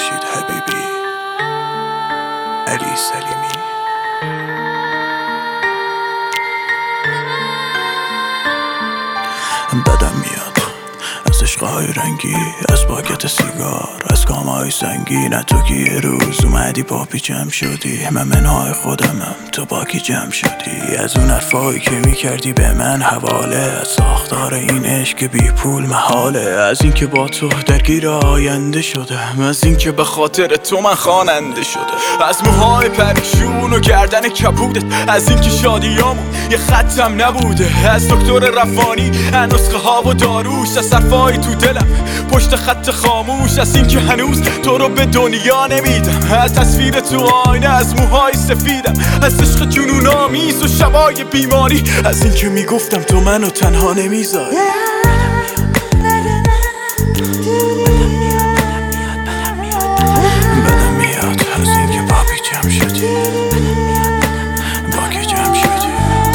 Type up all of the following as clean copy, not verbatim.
باشید حبیبی. علی سلیمی. بدم میاد از عشقهای رنگی، از پاکت سیگار، از کامهای سنگین. تو که یه روز اومدی پاپی جمع شدی، من منهای خودمم تو پاکی جمع شدی. از اون حرفایی که میکردی به من حواله، از ساختار این عشق بی پول محاله. از این که با تو درگیر آینده شدم، از این که به خاطر تو من خواننده شدم. از موهای پریشون و گردن کبودت، از این که شادیامون یه ختم نبوده. از دکتر رفانی، از نسخه ها و داروش، از حرفای تو دلم پشت خط خاموش. از این که هنوز تو رو به دنیا نمیدم، از تصویر تو آینه، از موهای سفیدم، از عشق جنون آمیز و شبای بیماری. از این که میگفتم تو منو تنها نمیذاری. بدم میاد از این که پاپی جمع شدی، باکی جمع شدی.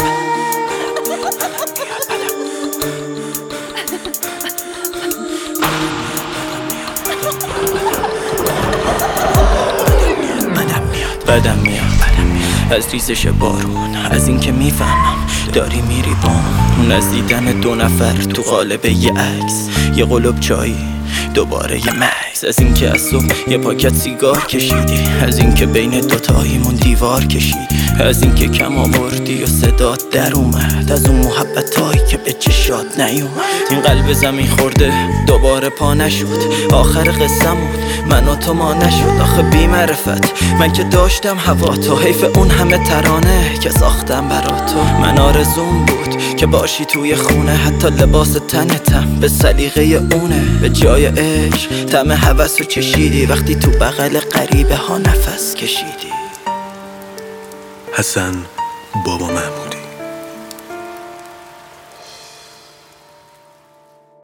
بدم میاد از ریزش بارون، از این که میفهمم داری میری بام. از دیدن دو نفر تو قالب یه عکس، یه قلوب چایی دوباره یه مکس. از این که از صبح یه پاکت سیگار کشیدی، از این که بین دوتاییمون دیوار کشیدی. از این که کم آوردی و صدات در اومد، از اون محبتایی که به چشات نیومد. این قلب زمین خورده دوباره پا نشد، آخر قصه‌مون من و تو ما نشد. آخه بی معرفت من که داشتم هوا تو، حیف اون همه ترانه که ساختم برا تو. من آرزوم بود که باشی توی خونه، حتی لباس تنتم به سلیقه اونه. به جای عشق طعم هوس رو چشیدی، وقتی تو بغل غریبه ها نفس کشیدی. حسن بابا محمودی.